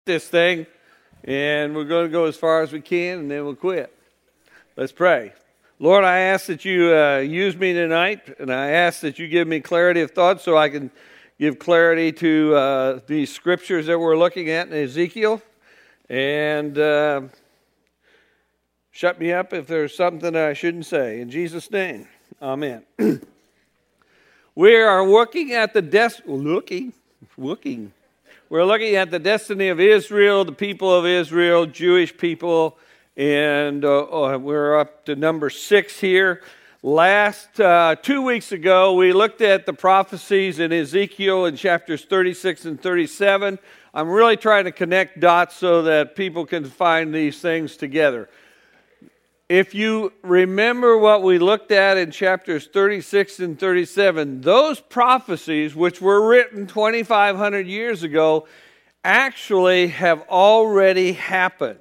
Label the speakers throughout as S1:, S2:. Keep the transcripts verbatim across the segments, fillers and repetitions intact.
S1: this thing, and we're going to go as far as we can, and then we'll quit. Let's pray. Lord, I ask that you uh, use me tonight, and I ask that you give me clarity of thought so I can give clarity to uh, these scriptures that we're looking at in Ezekiel, and uh, shut me up if there's something I shouldn't say. In Jesus' name, amen. We are looking at the des- looking, looking. We're looking at the destiny of Israel, the people of Israel, Jewish people, and uh, oh, we're up to number six here. Last uh, two weeks ago, we looked at the prophecies in Ezekiel in chapters thirty-six and thirty-seven. I'm really trying to connect dots so that people can find these things together. If you remember what we looked at in chapters thirty-six and thirty-seven, those prophecies, which were written twenty-five hundred years ago, actually have already happened.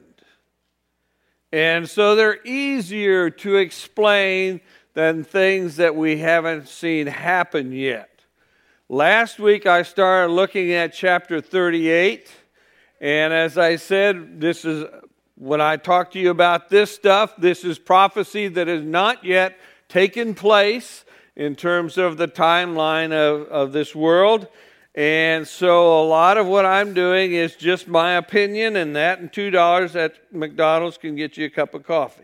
S1: And so they're easier to explain than things that we haven't seen happen yet. Last week I started looking at chapter thirty-eight, and as I said, this is... when I talk to you about this stuff, this is prophecy that has not yet taken place in terms of the timeline of, of this world. And so a lot of what I'm doing is just my opinion, and that and two dollars at McDonald's can get you a cup of coffee.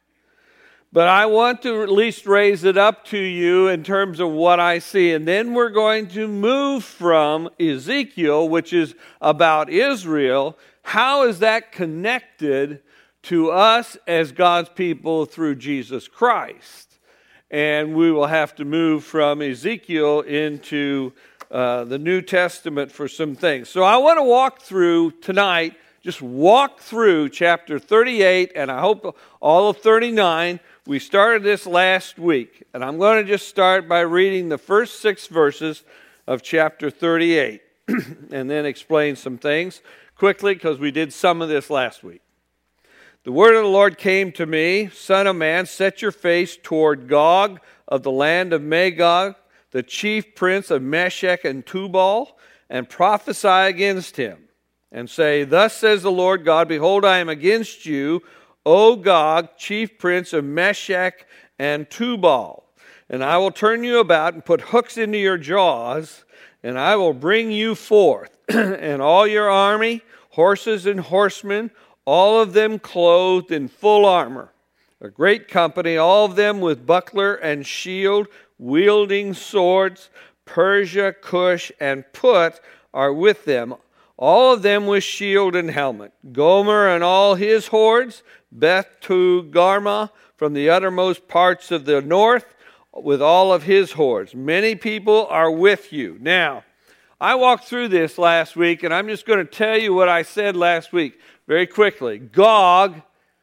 S1: But I want to at least raise it up to you in terms of what I see. And then we're going to move from Ezekiel, which is about Israel. How is that connected to us as God's people through Jesus Christ? And we will have to move from Ezekiel into uh, the New Testament for some things. So I want to walk through tonight, just walk through chapter thirty-eight, and I hope all of thirty-nine. We started this last week, and I'm going to just start by reading the first six verses of chapter thirty-eight, and then explain some things quickly, because we did some of this last week. The word of the Lord came to me, Son of man, set your face toward Gog of the land of Magog, the chief prince of Meshech and Tubal, and prophesy against him, and say, Thus says the Lord God, Behold, I am against you, O Gog, chief prince of Meshech and Tubal, and I will turn you about and put hooks into your jaws, and I will bring you forth, and all your army, horses and horsemen, all of them clothed in full armor, a great company, all of them with buckler and shield, wielding swords. Persia, Cush, and Put are with them, all of them with shield and helmet. Gomer and all his hordes, Beth Togarmah from the uttermost parts of the north, with all of his hordes. Many people are with you. Now, I walked through this last week, and I'm just going to tell you what I said last week very quickly. Gog,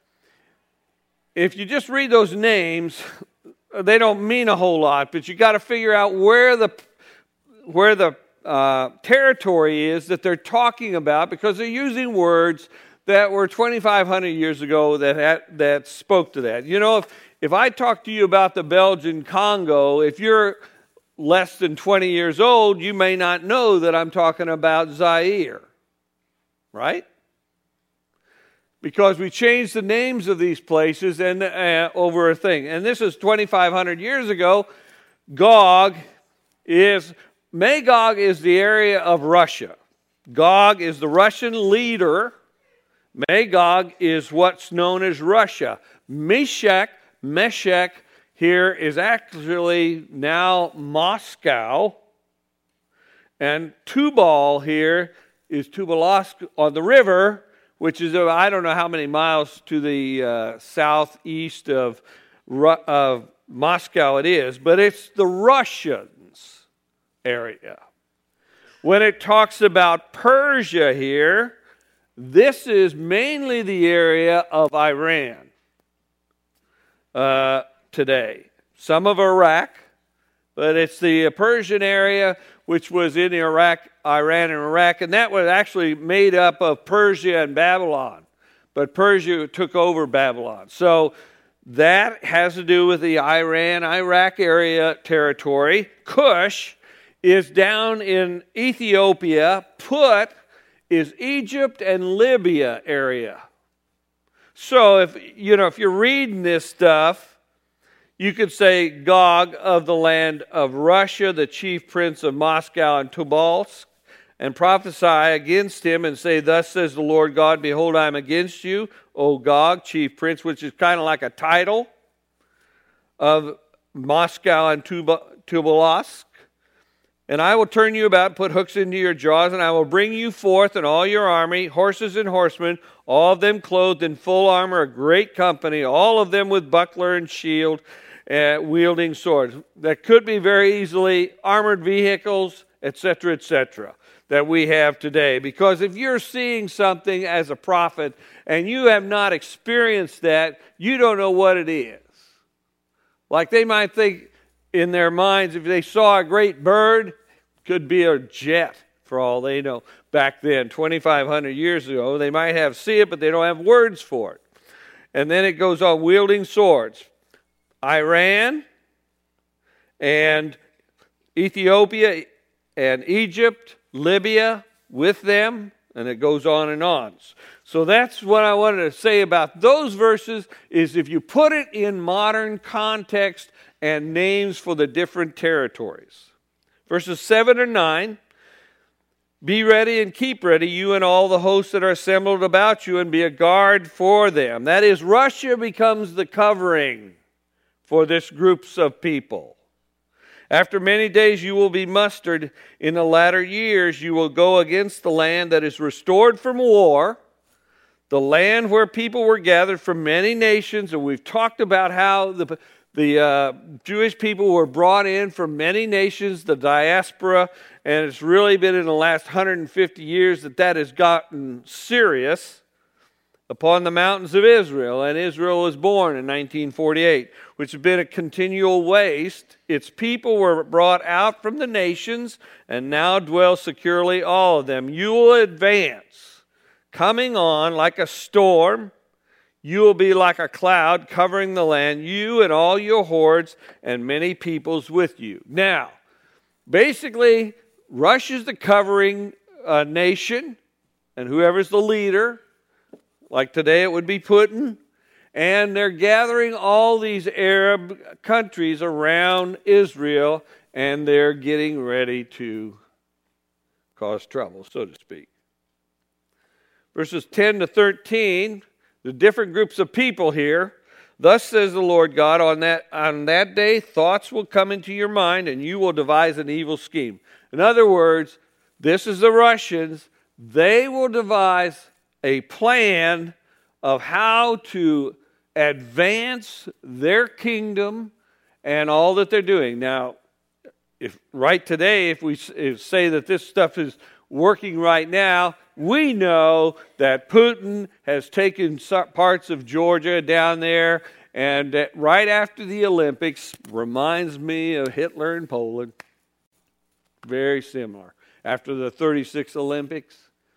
S1: if you just read those names, they don't mean a whole lot, but you got to figure out where the where the uh, territory is that they're talking about, because they're using words that were twenty-five hundred years ago that had, that spoke to that. You know, if if I talk to you about the Belgian Congo, if you're less than twenty years old, you may not know that I'm talking about Zaire, right? Because we changed the names of these places and uh, over a thing. And this is twenty-five hundred years ago. Gog is, Magog is the area of Russia. Gog is the Russian leader. Magog is what's known as Russia. Meshech, Meshech here is actually now Moscow. And Tubal here is Tobolsk on the river, which is, I don't know how many miles to the uh, southeast of, of Moscow it is, but it's the Russians area. When it talks about Persia here, this is mainly the area of Iran uh, today. Some of Iraq, but it's the Persian area, which was in Iraq, Iran and Iraq, and that was actually made up of Persia and Babylon. But Persia took over Babylon. So that has to do with the Iran-Iraq area territory. Cush is down in Ethiopia. Put is Egypt and Libya area. So if you know if you're reading this stuff, you could say Gog of the land of Russia, the chief prince of Moscow and Tobolsk, and prophesy against him and say, thus says the Lord God, behold, I am against you, O Gog, chief prince, which is kind of like a title of Moscow and Tobolsk. And I will turn you about, put hooks into your jaws, and I will bring you forth and all your army, horses and horsemen, all of them clothed in full armor, a great company, all of them with buckler and shield, uh, wielding swords. That could be very easily armored vehicles, et cetera, et cetera, that we have today. Because if you're seeing something as a prophet and you have not experienced that, you don't know what it is. Like they might think in their minds, if they saw a great bird, could be a jet for all they know. Back then, twenty-five hundred years ago, they might have see it, but they don't have words for it. And then it goes on, wielding swords. Iran and Ethiopia and Egypt, Libya with them, and it goes on and on. So that's what I wanted to say about those verses, is if you put it in modern context and names for the different territories. Verses seven and nine, be ready and keep ready, you and all the hosts that are assembled about you, and be a guard for them. That is, Russia becomes the covering for this groups of people. After many days you will be mustered. In the latter years you will go against the land that is restored from war, the land where people were gathered from many nations. And we've talked about how the, the uh, Jewish people were brought in from many nations, the diaspora. And it's really been in the last one hundred fifty years that that has gotten serious. Upon the mountains of Israel, and Israel was born in nineteen forty-eight, which has been a continual waste. Its people were brought out from the nations, and now dwell securely, all of them. You will advance, coming on like a storm. You will be like a cloud covering the land, you and all your hordes, and many peoples with you. Now, basically, Russia's the covering uh, nation, and whoever's the leader. Like today it would be Putin. And they're gathering all these Arab countries around Israel, and they're getting ready to cause trouble, so to speak. Verses ten to thirteen, the different groups of people here. Thus says the Lord God, on that, on that day thoughts will come into your mind, and you will devise an evil scheme. In other words, this is the Russians. They will devise a plan of how to advance their kingdom and all that they're doing. Now, if right today, if we if say that this stuff is working right now, we know that Putin has taken parts of Georgia down there, and that right after the Olympics, reminds me of Hitler in Poland. Very similar. After the thirty-six Olympics,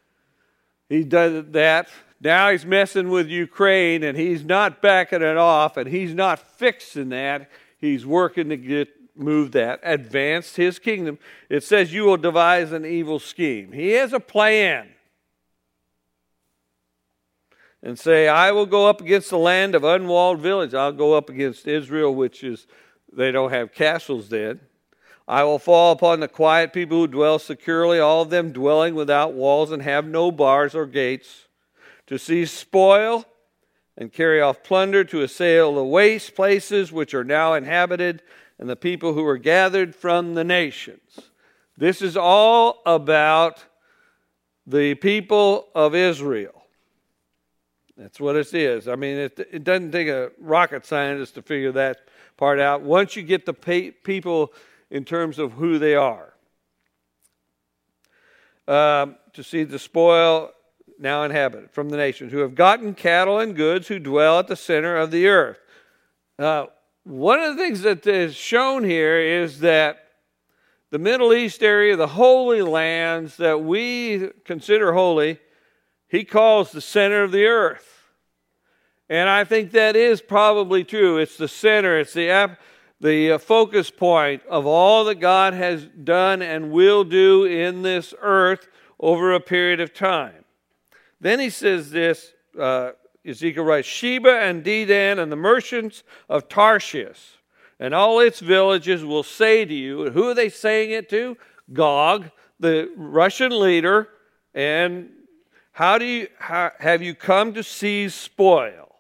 S1: he does that. Now he's messing with Ukraine, and he's not backing it off, and he's not fixing that. He's working to get move that, advance his kingdom. It says you will devise an evil scheme. He has a plan. And say, I will go up against the land of unwalled village. I'll go up against Israel, which is, they don't have castles then. I will fall upon the quiet people who dwell securely, all of them dwelling without walls and have no bars or gates, to seize spoil and carry off plunder, to assail the waste places which are now inhabited, and the people who are gathered from the nations. This is all about the people of Israel. That's what it is. I mean, it, it doesn't take a rocket scientist to figure that part out. Once you get the pe- people in terms of who they are. Um, to see the spoil now inhabited from the nations, who have gotten cattle and goods, who dwell at the center of the earth. Uh, one of the things that is shown here is that the Middle East area, the holy lands that we consider holy, he calls the center of the earth. And I think that is probably true. It's the center, it's the the focus point of all that God has done and will do in this earth, over a period of time. Then he says this, uh, Ezekiel writes, Sheba and Dedan and the merchants of Tarshish and all its villages will say to you, and who are they saying it to? Gog, the Russian leader. And how do you how, have you come to seize spoil?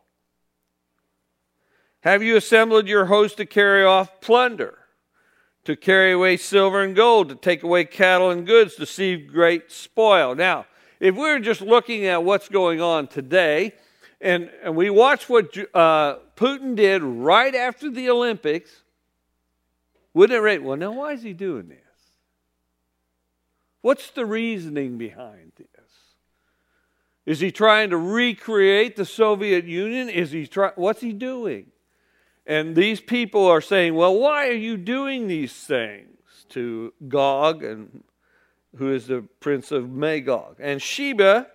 S1: Have you assembled your host to carry off plunder, to carry away silver and gold, to take away cattle and goods, to seize great spoil? Now, if we're just looking at what's going on today, and, and we watch what uh, Putin did right after the Olympics, wouldn't it rate? Well, now why is he doing this? What's the reasoning behind this? Is he trying to recreate the Soviet Union? Is he try, what's he doing? And these people are saying, well, why are you doing these things to Gog, and who is the prince of Magog? And Sheba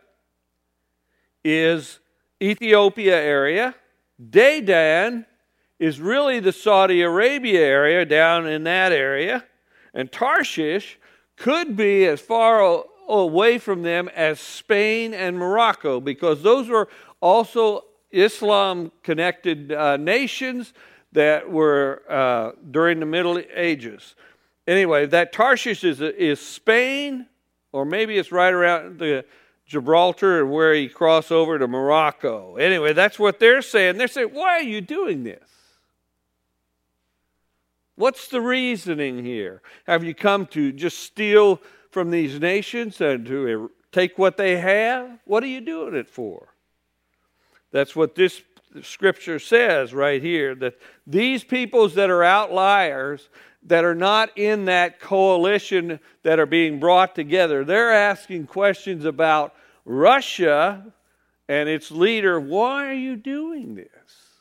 S1: is Ethiopia area. Dedan is really the Saudi Arabia area, down in that area. And Tarshish could be as far away from them as Spain and Morocco, because those were also Islam-connected uh, nations that were uh, during the Middle Ages. Anyway, that Tarshish is, is Spain, or maybe it's right around the Gibraltar and where you cross over to Morocco. Anyway, that's what they're saying. They're saying, why are you doing this? What's the reasoning here? Have you come to just steal from these nations and to take what they have? What are you doing it for? That's what this scripture says right here, that these peoples that are outliers, that are not in that coalition that are being brought together, they're asking questions about Russia and its leader. Why are you doing this?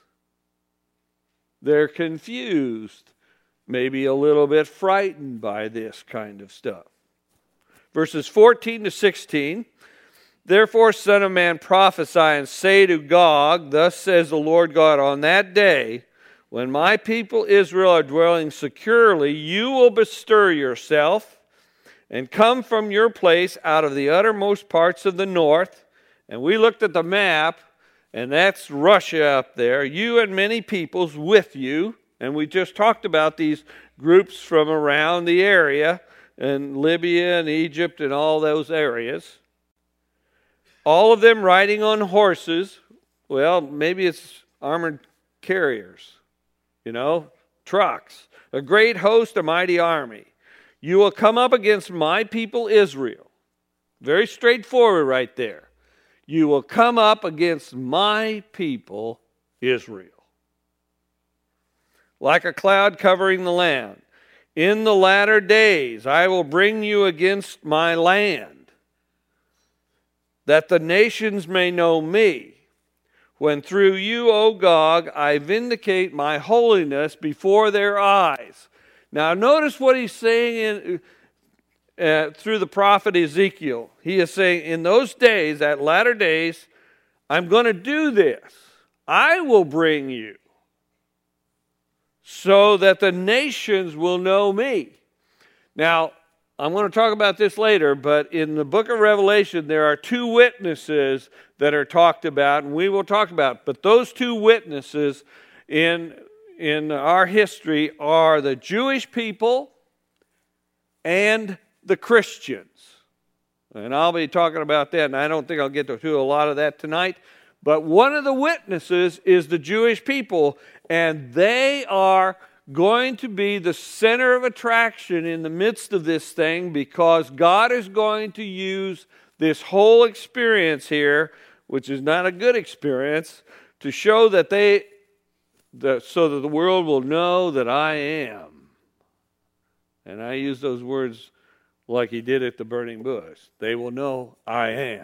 S1: They're confused, maybe a little bit frightened by this kind of stuff. Verses fourteen to sixteen, therefore, son of man, prophesy and say to Gog, thus says the Lord God, on that day, when my people Israel are dwelling securely, you will bestir yourself and come from your place out of the uttermost parts of the north. And we looked at the map, and that's Russia up there, you and many peoples with you. And we just talked about these groups from around the area, and Libya and Egypt and all those areas. All of them riding on horses. Well, maybe it's armored carriers, you know, trucks. A great host, a mighty army. You will come up against my people Israel. Very straightforward right there. You will come up against my people Israel. Like a cloud covering the land. In the latter days I will bring you against my land, that the nations may know me, when through you, O Gog, I vindicate my holiness before their eyes. Now notice what he's saying in, uh, through the prophet Ezekiel. He is saying, in those days, at latter days, I'm going to do this. I will bring you, so that the nations will know me. Now, I'm going to talk about this later, but in the book of Revelation, there are two witnesses that are talked about, and we will talk about. But those two witnesses in, in our history are the Jewish people and the Christians. And I'll be talking about that, and I don't think I'll get to a lot of that tonight. But one of the witnesses is the Jewish people, and they are going to be the center of attraction in the midst of this thing, because God is going to use this whole experience here, which is not a good experience, to show that they, that, so that the world will know that I am. And I use those words like he did at the burning bush. They will know I am.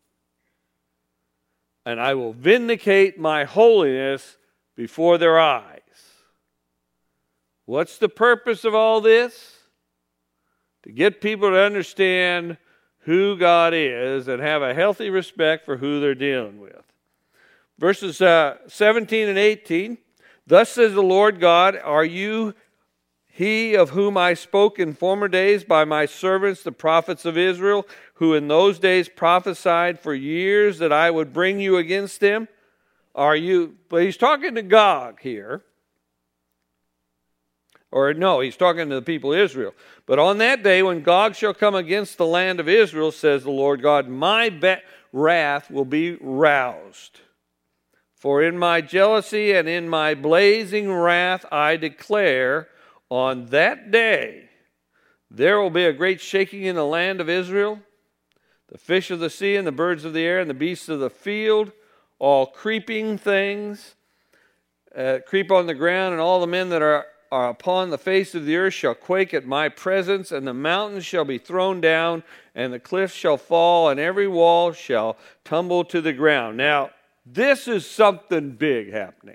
S1: And I will vindicate my holiness before their eyes. What's the purpose of all this? To get people to understand who God is and have a healthy respect for who they're dealing with. Verses uh, seventeen and eighteen, thus says the Lord God, are you He of whom I spoke in former days by my servants, the prophets of Israel, who in those days prophesied for years that I would bring you against them. Are you, but he's talking to Gog here. Or no, he's talking to the people of Israel. But on that day when Gog shall come against the land of Israel, says the Lord God, my be- wrath will be roused. For in my jealousy and in my blazing wrath I declare, on that day there will be a great shaking in the land of Israel. The fish of the sea and the birds of the air and the beasts of the field, all creeping things, uh, creep on the ground, and all the men that are, are upon the face of the earth shall quake at my presence, and the mountains shall be thrown down, and the cliffs shall fall, and every wall shall tumble to the ground. Now, this is something big happening.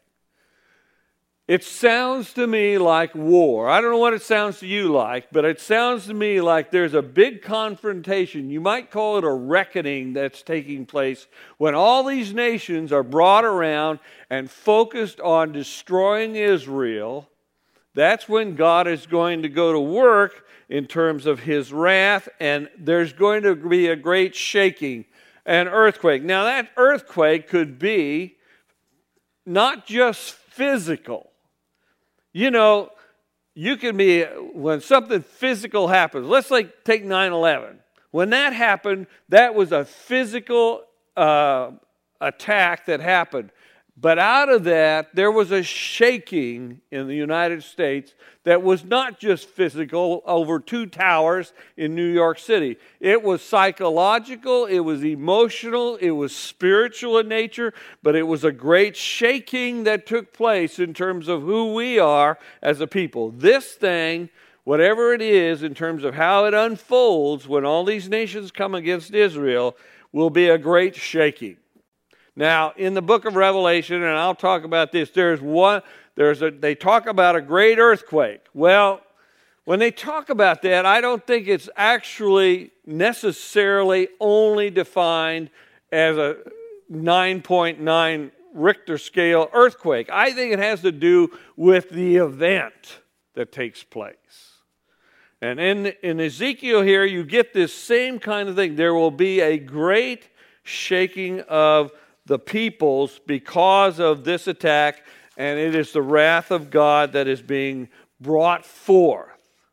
S1: It sounds to me like war. I don't know what it sounds to you like, but it sounds to me like there's a big confrontation. You might call it a reckoning that's taking place when all these nations are brought around and focused on destroying Israel. That's when God is going to go to work in terms of his wrath, and there's going to be a great shaking, an earthquake. Now, that earthquake could be not just physical. You know, you can be, when something physical happens, let's like take nine eleven. When that happened, that was a physical uh, attack that happened. But out of that, there was a shaking in the United States that was not just physical over two towers in New York City. It was psychological, it was emotional, it was spiritual in nature, but it was a great shaking that took place in terms of who we are as a people. This thing, whatever it is in terms of how it unfolds when all these nations come against Israel, will be a great shaking. Now, in the book of Revelation, and I'll talk about this, there's one, there's a, they talk about a great earthquake. Well, when they talk about that, I don't think it's actually necessarily only defined as a nine point nine Richter scale earthquake. I think it has to do with the event that takes place. And in, in Ezekiel here, you get this same kind of thing. There will be a great shaking of the peoples because of this attack, and it is the wrath of God that is being brought forth.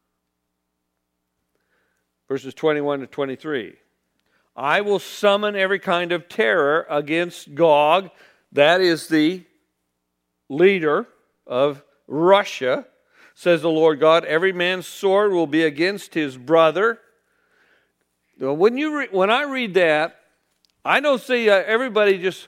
S1: Verses twenty-one to twenty-three. I will summon every kind of terror against Gog, that is the leader of Russia, says the Lord God. Every man's sword will be against his brother. When you re- when I read that, I don't see uh, everybody just...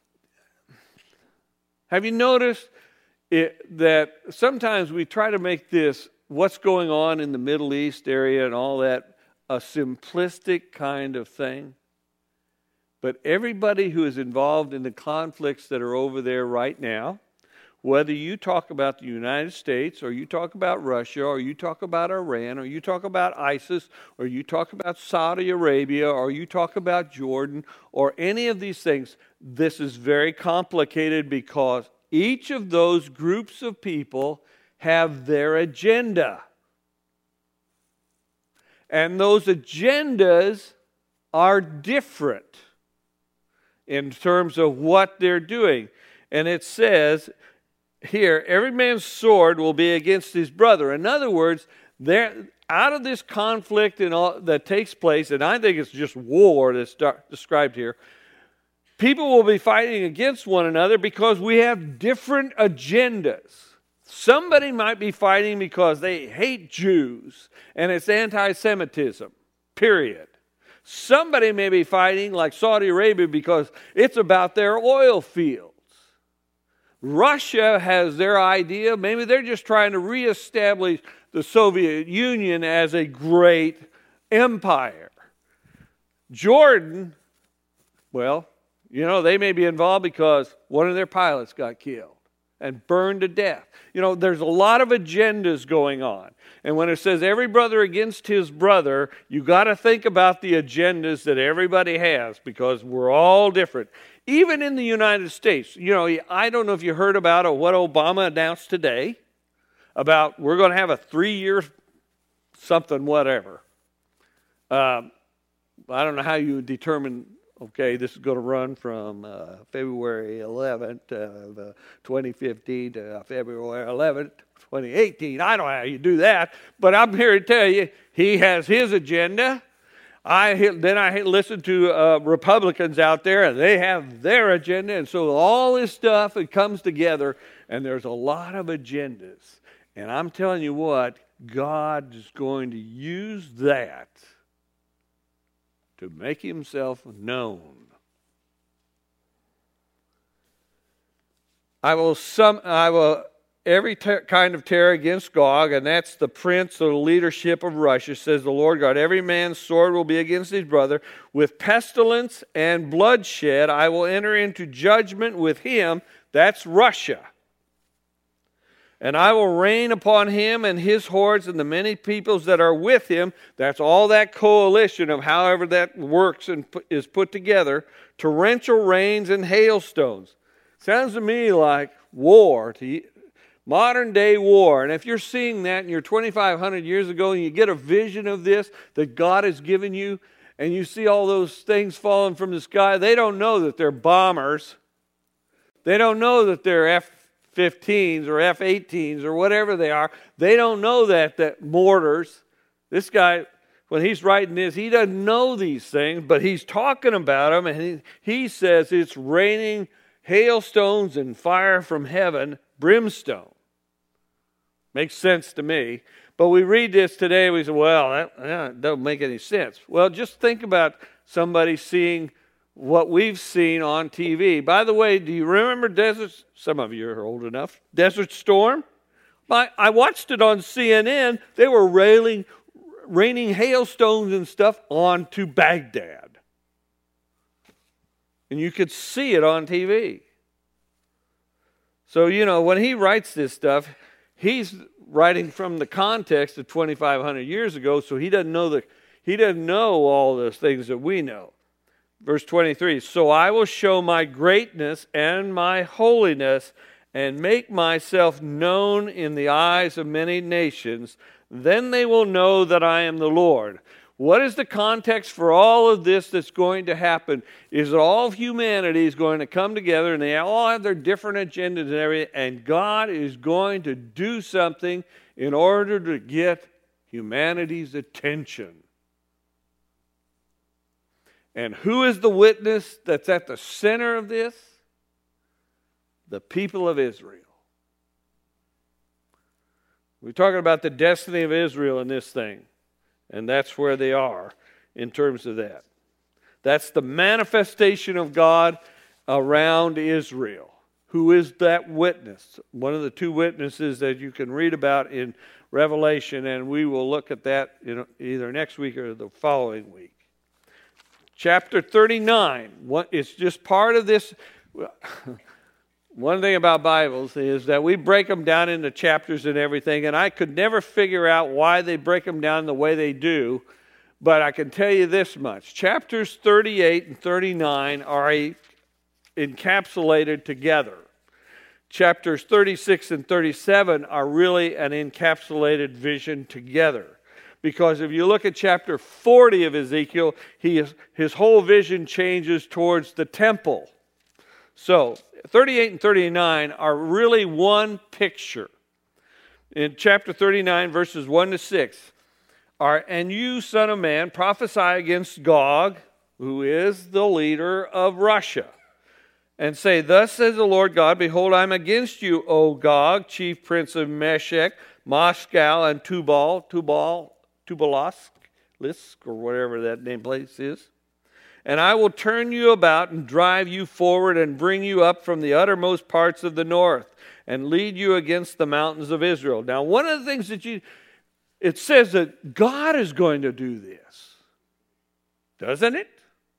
S1: Have you noticed it, that sometimes we try to make this, what's going on in the Middle East area and all that, a simplistic kind of thing? But everybody who is involved in the conflicts that are over there right now, whether you talk about the United States, or you talk about Russia, or you talk about Iran, or you talk about ISIS, or you talk about Saudi Arabia, or you talk about Jordan, or any of these things, this is very complicated because each of those groups of people have their agenda. And those agendas are different in terms of what they're doing. And it says here, every man's sword will be against his brother. In other words, there, out of this conflict and all that takes place, and I think it's just war that's described here, people will be fighting against one another because we have different agendas. Somebody might be fighting because they hate Jews, and it's anti-Semitism, period. Somebody may be fighting, like Saudi Arabia, because it's about their oil fields. Russia has their idea. Maybe they're just trying to reestablish the Soviet Union as a great empire. Jordan, well, you know, they may be involved because one of their pilots got killed and burned to death. You know, there's a lot of agendas going on. And when it says every brother against his brother, you got to think about the agendas that everybody has because we're all different. Even in the United States, you know, I don't know if you heard about what Obama announced today about we're going to have a three-year something, whatever. Um, I don't know how you would determine, okay, this is going to run from uh, February eleventh of uh, twenty fifteen to uh, February eleventh, twenty eighteen. I don't know how you do that, but I'm here to tell you, he has his agenda. I then I listen to uh, Republicans out there, and they have their agenda, and so all this stuff, it comes together, and there's a lot of agendas. And I'm telling you what, God is going to use that to make himself known. I will some I will every ter- kind of terror against Gog, and that's the prince or the leadership of Russia, says the Lord God. Every man's sword will be against his brother. With pestilence and bloodshed I will enter into judgment with him. That's Russia. And I will rain upon him and his hordes and the many peoples that are with him. That's all that coalition of however that works and is put together. Torrential rains and hailstones. Sounds to me like war, to modern day war. And if you're seeing that and you're twenty-five hundred years ago and you get a vision of this that God has given you and you see all those things falling from the sky, they don't know that they're bombers. They don't know that they're F fifteens or F eighteens or whatever they are. They don't know that, that mortars. This guy, when he's writing this, he doesn't know these things, but he's talking about them, and he, he says it's raining hailstones and fire from heaven, brimstone. Makes sense to me. But we read this today, we say, well, that, that doesn't make any sense. Well, just think about somebody seeing what we've seen on T V. By the way, do you remember Desert? Some of you are old enough. Desert Storm? I, I watched it on C N N. They were railing, raining hailstones and stuff onto Baghdad. And you could see it on T V. So, you know, when he writes this stuff, he's writing from the context of twenty-five hundred years ago, so he doesn't know the, he doesn't know all those things that we know. Verse twenty-three, so I will show my greatness and my holiness and make myself known in the eyes of many nations. Then they will know that I am the Lord. What is the context for all of this that's going to happen? Is that all of humanity is going to come together and they all have their different agendas and everything, and God is going to do something in order to get humanity's attention. And who is the witness that's at the center of this? The people of Israel. We're talking about the destiny of Israel in this thing. And that's where they are in terms of that. That's the manifestation of God around Israel. Who is that witness? One of the two witnesses that you can read about in Revelation, and we will look at that in either next week or the following week. Chapter thirty-nine, what, it's just part of this. One thing about Bibles is that we break them down into chapters and everything, and I could never figure out why they break them down the way they do, but I can tell you this much. Chapters thirty-eight and thirty-nine are a, encapsulated together. Chapters thirty-six and thirty-seven are really an encapsulated vision together. Because if you look at chapter forty of Ezekiel, he is, his whole vision changes towards the temple. So, thirty-eight and thirty-nine are really one picture. In chapter thirty-nine, verses one to six, are, and you, son of man, prophesy against Gog, who is the leader of Russia, and say, thus says the Lord God, behold, I am against you, O Gog, chief prince of Meshech, Moscow, and Tubal, Tubal, Tubalask, Lisk, or whatever that name place is. And I will turn you about and drive you forward and bring you up from the uttermost parts of the north and lead you against the mountains of Israel. Now, one of the things that you, it says that God is going to do this. Doesn't it?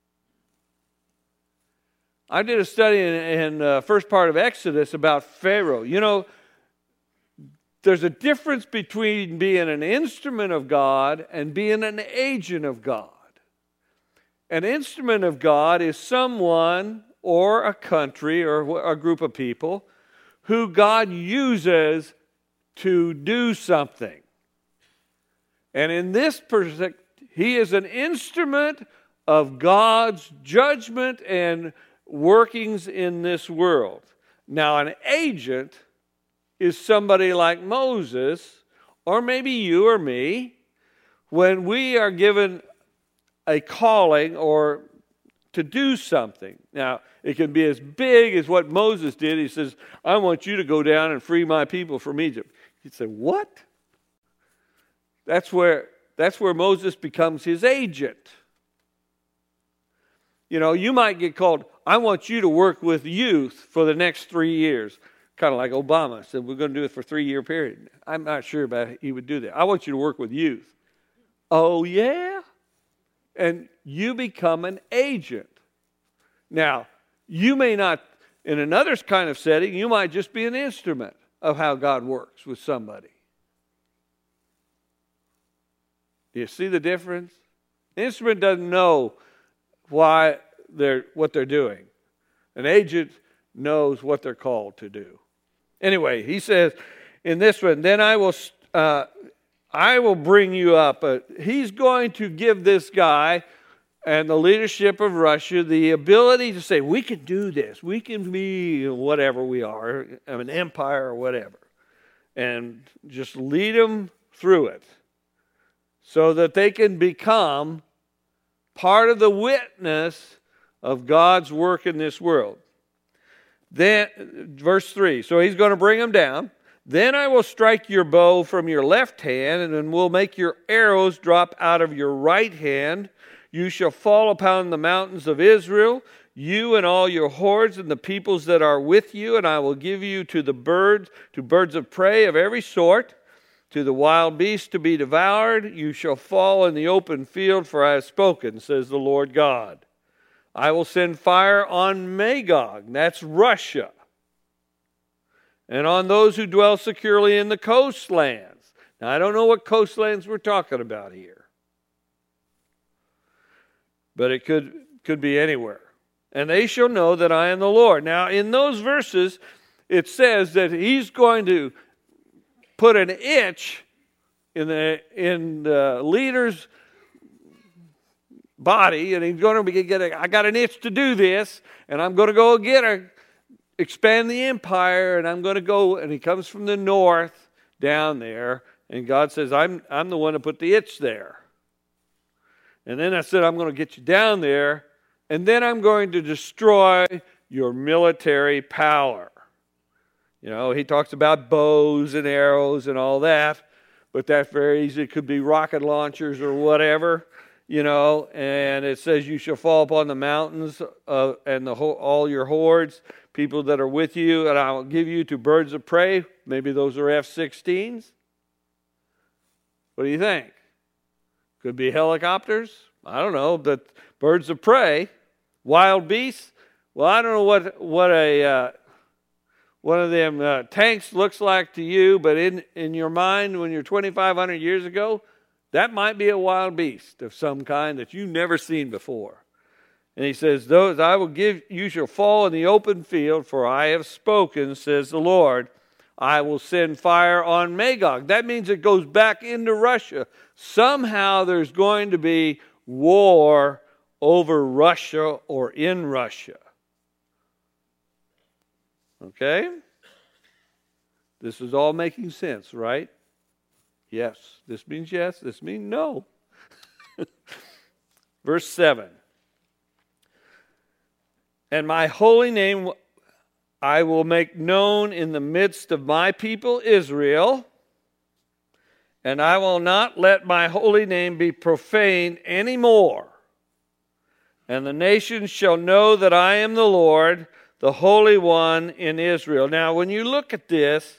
S1: I did a study in, in the uh, first part of Exodus about Pharaoh. You know, there's a difference between being an instrument of God and being an agent of God. An instrument of God is someone or a country or a group of people who God uses to do something. And in this perspective, he is an instrument of God's judgment and workings in this world. Now, an agent is somebody like Moses, or maybe you or me, when we are given a calling or to do something. Now, it can be as big as what Moses did. He says, I want you to go down and free my people from Egypt. He'd say, what? That's where, that's where Moses becomes his agent. You know, you might get called, I want you to work with youth for the next three years. Kind of like Obama said, we're going to do it for a three-year period. I'm not sure about he would do that. I want you to work with youth. Oh, yeah? And you become an agent. Now, you may not, in another kind of setting, you might just be an instrument of how God works with somebody. Do you see the difference? The instrument doesn't know why they're what they're doing. An agent knows what they're called to do. Anyway, he says in this one, then I will uh, I will bring you up. Uh, he's going to give this guy and the leadership of Russia the ability to say, we can do this. We can be whatever we are, an empire or whatever. And just lead them through it so that they can become part of the witness of God's work in this world. Then, verse three, so he's going to bring them down. Then I will strike your bow from your left hand, and then will make your arrows drop out of your right hand. You shall fall upon the mountains of Israel, you and all your hordes and the peoples that are with you, and I will give you to the birds, to birds of prey of every sort, to the wild beasts to be devoured. You shall fall in the open field, for I have spoken, says the Lord God. I will send fire on Magog, that's Russia, and on those who dwell securely in the coastlands. Now, I don't know what coastlands we're talking about here, but it could, could be anywhere. And they shall know that I am the Lord. Now, in those verses, it says that he's going to put an itch in the, in the leader's body, and he's going to be get a, I got an itch to do this, and I'm going to go get a expand the empire, and I'm going to go, and he comes from the north down there, and God says, I'm I'm the one to put the itch there. And then I said, I'm going to get you down there, and then I'm going to destroy your military power. You know, he talks about bows and arrows and all that, but that's very easy. It could be rocket launchers or whatever. You know, and it says you shall fall upon the mountains uh, and the whole, all your hordes, people that are with you, and I will give you to birds of prey. Maybe those are F sixteens. What do you think? Could be helicopters. I don't know, but birds of prey, wild beasts. Well, I don't know what what a uh, one of them uh, tanks looks like to you, but in in your mind, when you're twenty-five hundred years ago, that might be a wild beast of some kind that you've never seen before. And he says, those I will give, you shall fall in the open field, for I have spoken, says the Lord. I will send fire on Magog. That means it goes back into Russia. Somehow there's going to be war over Russia or in Russia. Okay? This is all making sense, right? Yes. This means yes. This means no. Verse seven. And my holy name I will make known in the midst of my people Israel, and I will not let my holy name be profaned any more. And the nations shall know that I am the Lord, the Holy One in Israel. Now, when you look at this,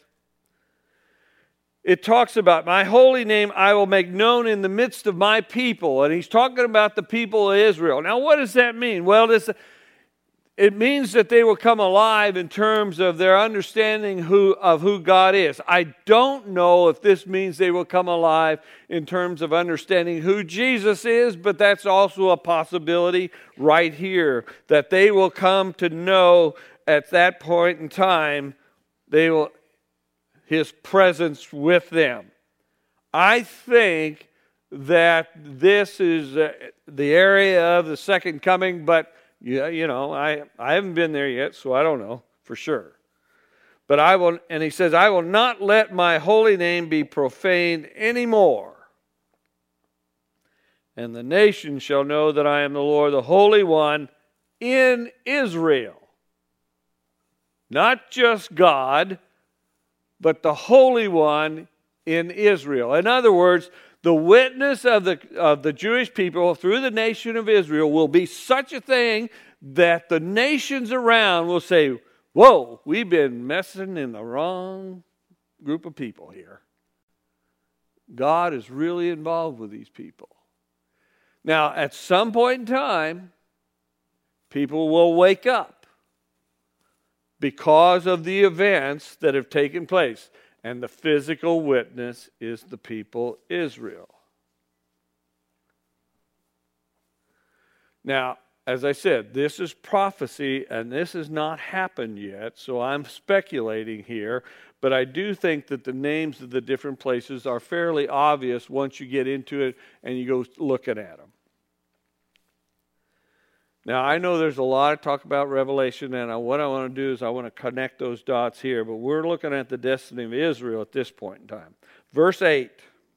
S1: it talks about my holy name I will make known in the midst of my people. And he's talking about the people of Israel. Now, what does that mean? Well, this, it means that they will come alive in terms of their understanding who, of who God is. I don't know if this means they will come alive in terms of understanding who Jesus is, but that's also a possibility right here, that they will come to know at that point in time, they will his presence with them. I think that this is uh, the area of the second coming, but yeah, you know, I, I haven't been there yet, so I don't know for sure. But I will, and he says, I will not let my holy name be profaned anymore. And the nation shall know that I am the Lord, the Holy One in Israel. Not just God, but the Holy One in Israel. In other words, the witness of the, of the Jewish people through the nation of Israel will be such a thing that the nations around will say, whoa, we've been messing in the wrong group of people here. God is really involved with these people. Now, at some point in time, people will wake up because of the events that have taken place. And the physical witness is the people Israel. Now, as I said, this is prophecy, and this has not happened yet, so I'm speculating here. But I do think that the names of the different places are fairly obvious once you get into it and you go looking at them. Now, I know there's a lot of talk about Revelation, and what I want to do is I want to connect those dots here, but we're looking at the destiny of Israel at this point in time. Verse eight.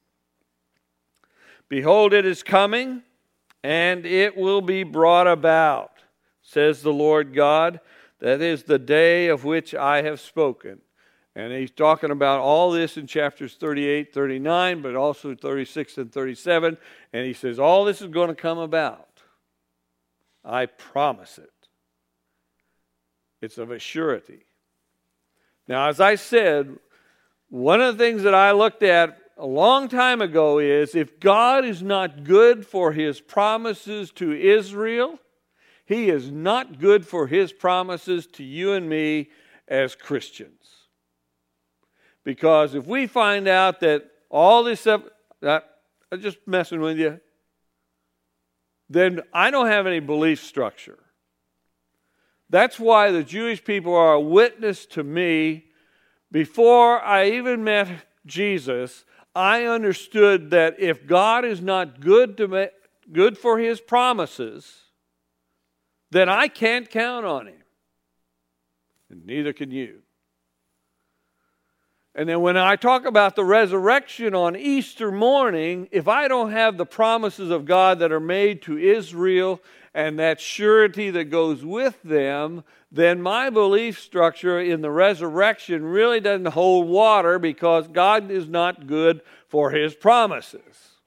S1: Behold, it is coming, and it will be brought about, says the Lord God. That is the day of which I have spoken. And he's talking about all this in chapters thirty-eight, thirty-nine, but also thirty-six and thirty-seven. And he says, all this is going to come about. I promise it. It's of a surety. Now, as I said, one of the things that I looked at a long time ago is if God is not good for his promises to Israel, he is not good for his promises to you and me as Christians. Because if we find out that all this stuff, I'm just messing with you, then I don't have any belief structure. That's why the Jewish people are a witness to me. Before I even met Jesus, I understood that if God is not good to me, good for his promises, then I can't count on him. And neither can you. And then when I talk about the resurrection on Easter morning, if I don't have the promises of God that are made to Israel and that surety that goes with them, then my belief structure in the resurrection really doesn't hold water because God is not good for his promises.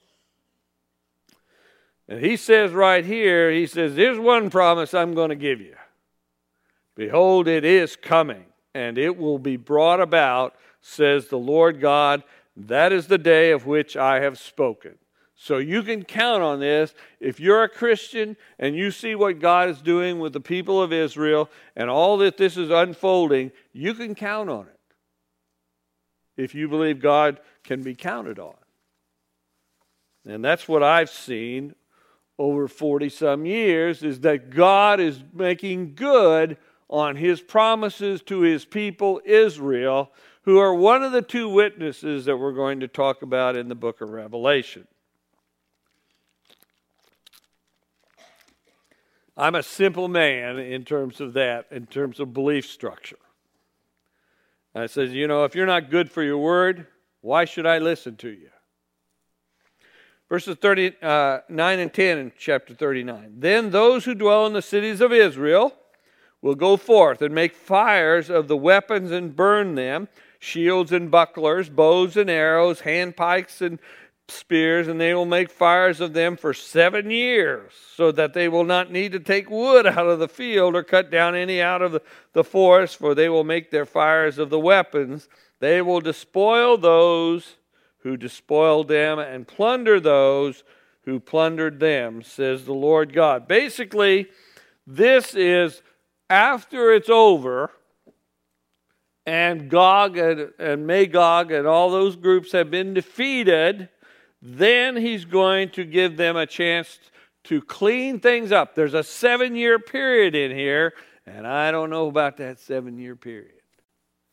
S1: And he says right here, he says, here's one promise I'm going to give you. Behold, it is coming, and it will be brought about, says the Lord God, that is the day of which I have spoken. So you can count on this. If you're a Christian and you see what God is doing with the people of Israel and all that this is unfolding, you can count on it. If you believe God can be counted on. And that's what I've seen over forty-some years, is that God is making good on his promises to his people Israel, who are one of the two witnesses that we're going to talk about in the book of Revelation. I'm a simple man in terms of that, in terms of belief structure. I says, you know, if you're not good for your word, why should I listen to you? Verses thirty-nine and ten in chapter thirty-nine. Then those who dwell in the cities of Israel will go forth and make fires of the weapons and burn them, shields and bucklers, bows and arrows, handpikes and spears, and they will make fires of them for seven years, so that they will not need to take wood out of the field or cut down any out of the, the forest, for they will make their fires of the weapons. They will despoil those who despoiled them and plunder those who plundered them, says the Lord God. Basically, this is after it's over, and Gog and, and Magog and all those groups have been defeated, then he's going to give them a chance to clean things up. There's a seven-year period in here, and I don't know about that seven-year period.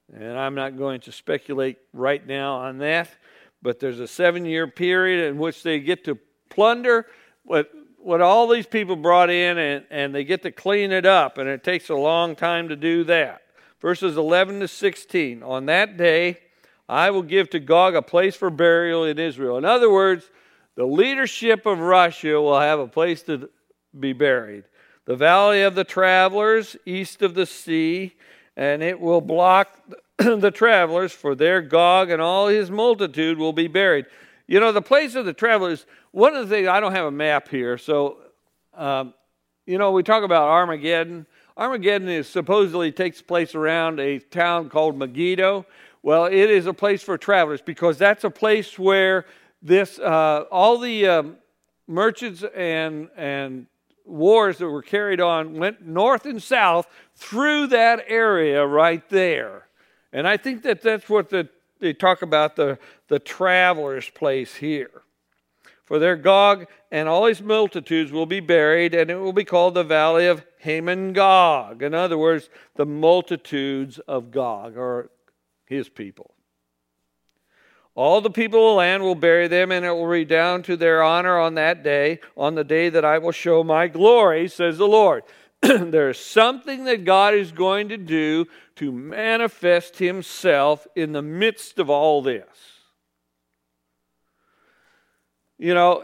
S1: And I'm not going to speculate right now on that, but there's a seven-year period in which they get to plunder what what all these people brought in, and, and they get to clean it up, and it takes a long time to do that. Verses eleven to sixteen, on that day I will give to Gog a place for burial in Israel. In other words, the leadership of Russia will have a place to be buried. The valley of the travelers east of the sea, and it will block the travelers, for there Gog and all his multitude will be buried. You know, the place of the travelers, one of the things, I don't have a map here, so, um, you know, we talk about Armageddon. Armageddon is supposedly takes place around a town called Megiddo. Well, it is a place for travelers because that's a place where this uh, all the um, merchants and and wars that were carried on went north and south through that area right there. And I think that that's what the, they talk about, the, the traveler's place here. For there Gog and all his multitudes will be buried, and it will be called the Valley of Hamon-Gog. In other words, the multitudes of Gog, or his people. All the people of the land will bury them, and it will redound to their honor on that day, on the day that I will show my glory, says the Lord. There's something that God is going to do to manifest himself in the midst of all this. You know,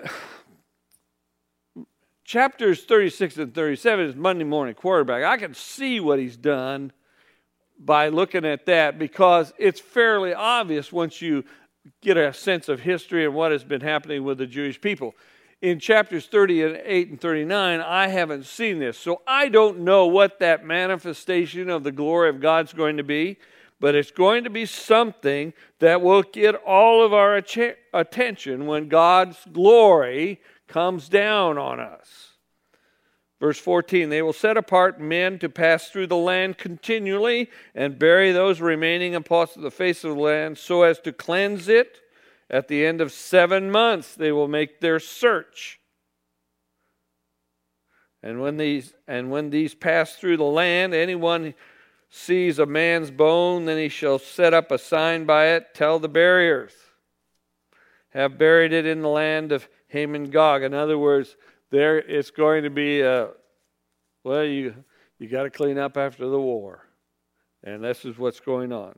S1: chapters thirty-six and thirty-seven is Monday morning quarterback. I can see what he's done by looking at that because it's fairly obvious once you get a sense of history and what has been happening with the Jewish people. In chapters thirty-eight and thirty-nine, I haven't seen this. So I don't know what that manifestation of the glory of God's going to be, but it's going to be something that will get all of our att- attention when God's glory comes down on us. Verse fourteen, they will set apart men to pass through the land continually and bury those remaining upon the face of the land so as to cleanse it. At the end of seven months, they will make their search. And when these and when these pass through the land, anyone sees a man's bone, then he shall set up a sign by it, tell the buriers, have buried it in the land of Hamon-Gog. In other words, there it's going to be a, well, you you got to clean up after the war, and this is what's going on.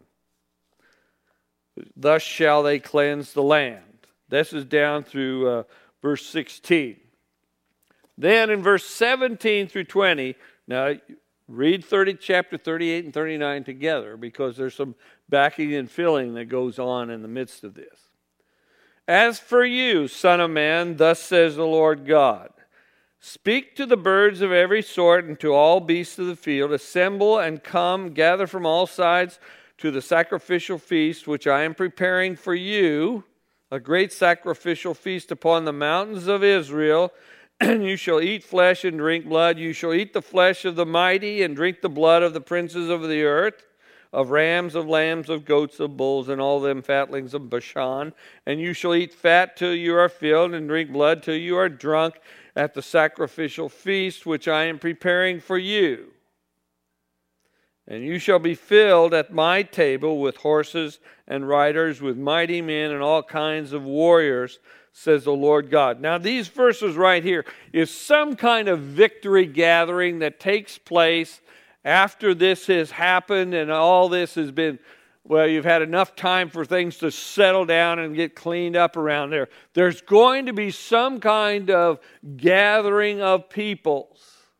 S1: Thus shall they cleanse the land. This is down through uh, verse sixteen. Then in verse seventeen through twenty, now read thirty, chapter thirty-eight and thirty-nine together because there's some backing and filling that goes on in the midst of this. As for you, son of man, thus says the Lord God, speak to the birds of every sort and to all beasts of the field, assemble and come, gather from all sides to the sacrificial feast which I am preparing for you, a great sacrificial feast upon the mountains of Israel. And you shall eat flesh and drink blood. You shall eat the flesh of the mighty and drink the blood of the princes of the earth, of rams, of lambs, of goats, of bulls, and all them fatlings of Bashan. And you shall eat fat till you are filled, and drink blood till you are drunk at the sacrificial feast which I am preparing for you. And you shall be filled at my table with horses and riders, with mighty men and all kinds of warriors, says the Lord God. Now these verses right here is some kind of victory gathering that takes place after this has happened and all this has been, well, you've had enough time for things to settle down and get cleaned up around there. There's going to be some kind of gathering of peoples.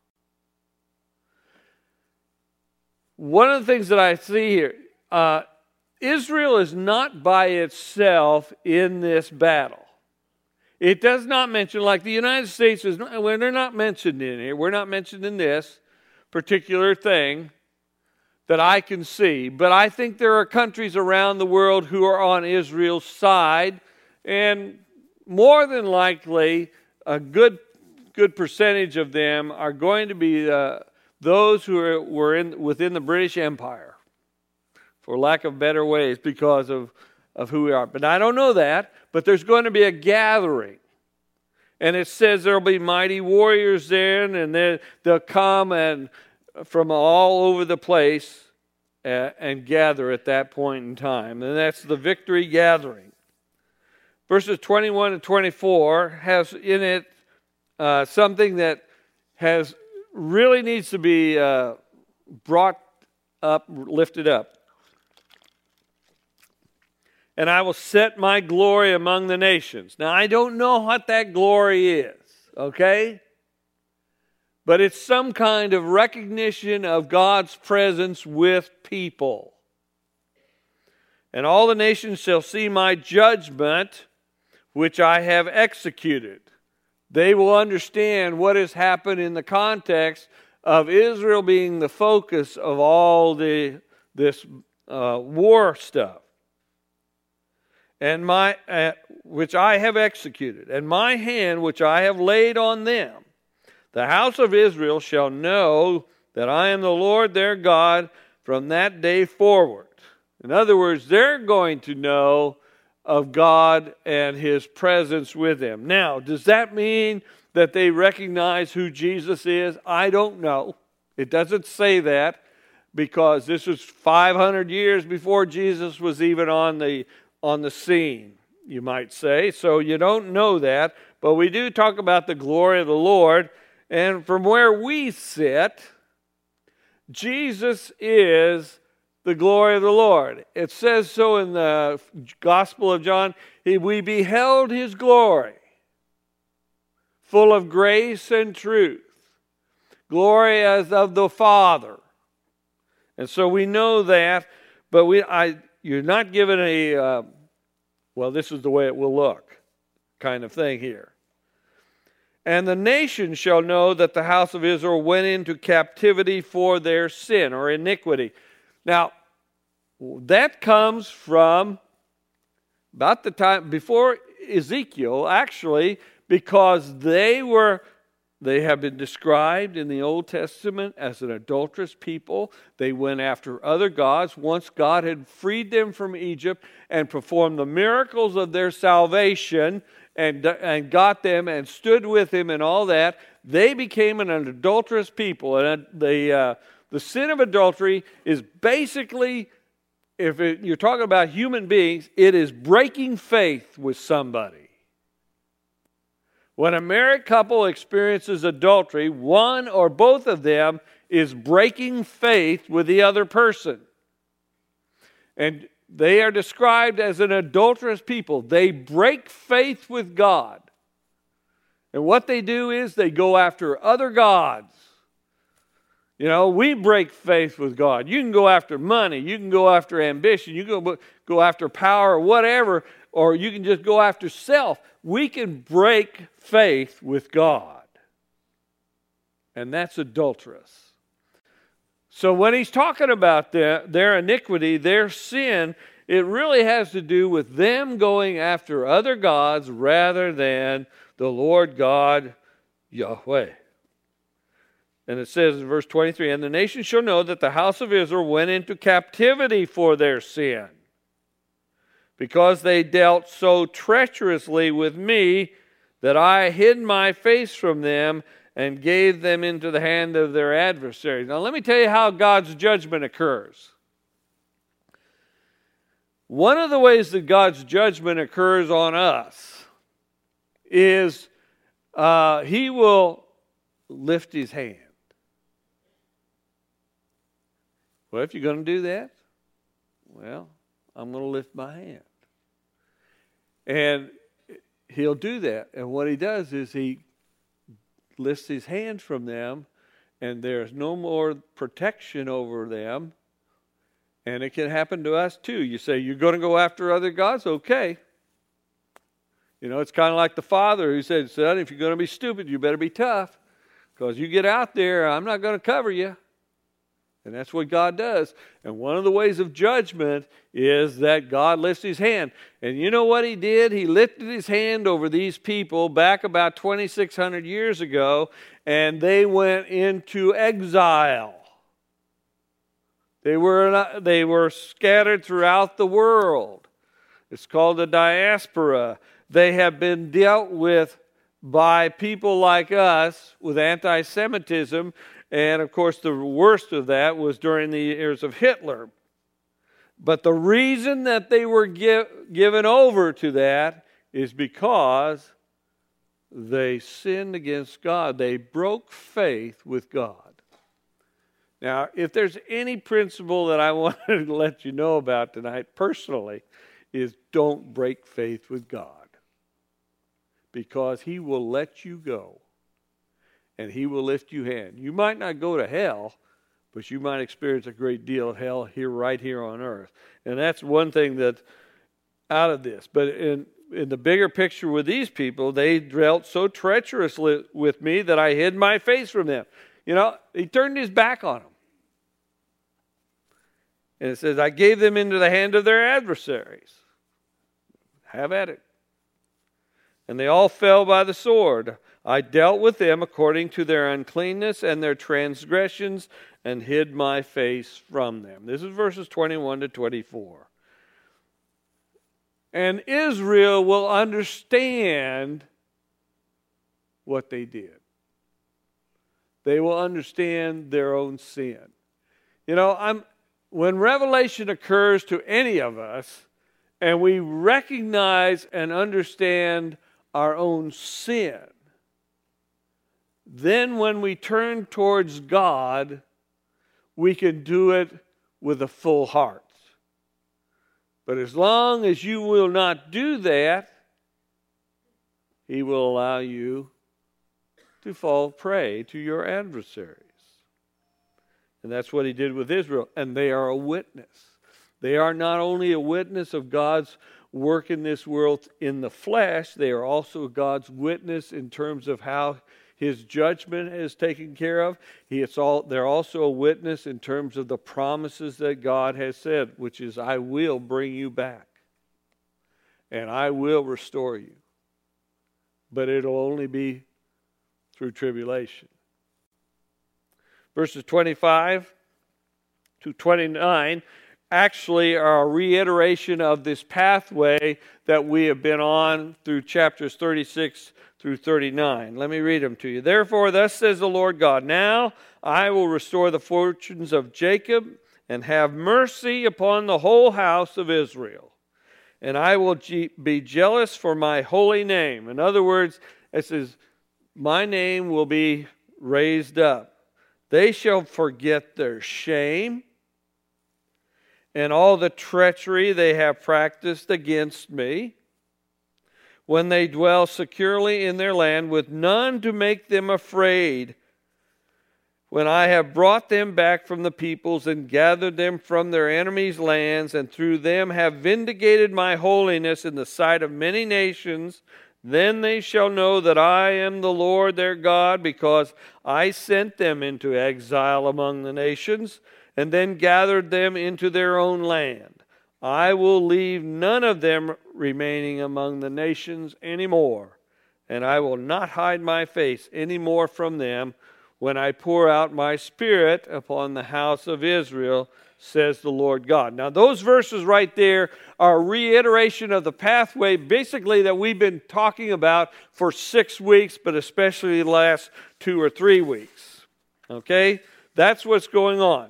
S1: One of the things that I see here, uh, Israel is not by itself in this battle. It does not mention, like the United States is, when they're not mentioned in here, we're not mentioned in this particular thing that I can see. But I think there are countries around the world who are on Israel's side, and more than likely, a good good percentage of them are going to be uh, those who are, were in within the British Empire, for lack of better ways, because of, of who we are. But I don't know that, but there's going to be a gathering. And it says there will be mighty warriors there, and then they'll come and from all over the place. uh, and gather at that point in time. And that's the victory gathering. Verses twenty-one and twenty-four has in it uh, something that has really needs to be uh, brought up, lifted up. And I will set my glory among the nations. Now, I don't know what that glory is, okay? But it's some kind of recognition of God's presence with people. And all the nations shall see my judgment, which I have executed. They will understand what has happened in the context of Israel being the focus of all the this uh, war stuff. And my uh, which I have executed, and my hand which I have laid on them. The house of Israel shall know that I am the Lord their God from that day forward. In other words, they're going to know of God and His presence with them. Now, does that mean that they recognize who Jesus is? I don't know. It doesn't say that, because this was five hundred years before Jesus was even on the on the scene, you might say. So you don't know that, but we do talk about the glory of the Lord. And from where we sit, Jesus is the glory of the Lord. It says so in the Gospel of John. We beheld His glory, full of grace and truth, glory as of the Father. And so we know that, but we, I, you're not given a, uh, well, this is the way it will look kind of thing here. And the nation shall know that the house of Israel went into captivity for their sin or iniquity. Now, that comes from about the time before Ezekiel, actually, because they were, they have been described in the Old Testament as an adulterous people. They went after other gods. Once God had freed them from Egypt and performed the miracles of their salvation, and and got them and stood with Him and all that, they became an adulterous people. And the uh, the sin of adultery is basically, if it, you're talking about human beings, it is breaking faith with somebody. When a married couple experiences adultery, one or both of them is breaking faith with the other person. And they are described as an adulterous people. They break faith with God. And what they do is they go after other gods. You know, we break faith with God. You can go after money. You can go after ambition. You can go, go after power or whatever. Or you can just go after self. We can break faith with God. And that's adulterous. So when he's talking about their, their iniquity, their sin, it really has to do with them going after other gods rather than the Lord God, Yahweh. And it says in verse twenty-three, and the nation shall know that the house of Israel went into captivity for their sin, because they dealt so treacherously with me that I hid my face from them and gave them into the hand of their adversaries. Now let me tell you how God's judgment occurs. One of the ways that God's judgment occurs on us is uh, He will lift His hand. Well, if you're going to do that, well, I'm going to lift my hand. And He'll do that. And what He does is He lifts His hand from them, and there's no more protection over them. And it can happen to us too. You say, you're going to go after other gods? Okay. You know, it's kind of like the father who said, son, if you're going to be stupid, you better be tough. Because you get out there, I'm not going to cover you. And that's what God does. And one of the ways of judgment is that God lifts His hand. And you know what He did? He lifted His hand over these people back about twenty-six hundred years ago, and they went into exile. They were, they were scattered throughout the world. It's called the diaspora. They have been dealt with by people like us with anti-Semitism, And, of course, the worst of that was during the years of Hitler. But the reason that they were give, given over to that is because they sinned against God. They broke faith with God. Now, if there's any principle that I wanted to let you know about tonight personally, is don't break faith with God. Because He will let you go. And He will lift you hand. You might not go to hell, but you might experience a great deal of hell here, right here on earth. And that's one thing that out of this. But in, in the bigger picture with these people, they dealt so treacherously with me that I hid my face from them. You know, He turned His back on them. And it says, I gave them into the hand of their adversaries. Have at it. And they all fell by the sword. I dealt with them according to their uncleanness and their transgressions, and hid my face from them. This is verses twenty-one to twenty-four. And Israel will understand what they did. They will understand their own sin. You know, I'm when revelation occurs to any of us, and we recognize and understand our own sin, then when we turn towards God, we can do it with a full heart. But as long as you will not do that, He will allow you to fall prey to your adversaries. And that's what He did with Israel. And they are a witness. They are not only a witness of God's work in this world in the flesh, they are also God's witness in terms of how His judgment is taken care of. He, it's all, they're also a witness in terms of the promises that God has said, which is, I will bring you back. And I will restore you. But it'll only be through tribulation. Verses twenty-five to twenty-nine actually are a reiteration of this pathway that we have been on through chapters thirty-six through thirty-nine. Let me read them to you. Therefore, thus says the Lord God, now I will restore the fortunes of Jacob and have mercy upon the whole house of Israel. And I will be jealous for my holy name. In other words, it says, my name will be raised up. They shall forget their shame and all the treachery they have practiced against me, when they dwell securely in their land with none to make them afraid, when I have brought them back from the peoples and gathered them from their enemies' lands, and through them have vindicated my holiness in the sight of many nations, then they shall know that I am the Lord their God, because I sent them into exile among the nations, and then gathered them into their own land. I will leave none of them remaining among the nations anymore, and I will not hide my face any more from them when I pour out my Spirit upon the house of Israel, says the Lord God. Now those verses right there are a reiteration of the pathway basically that we've been talking about for six weeks, but especially the last two or three weeks. Okay? That's what's going on.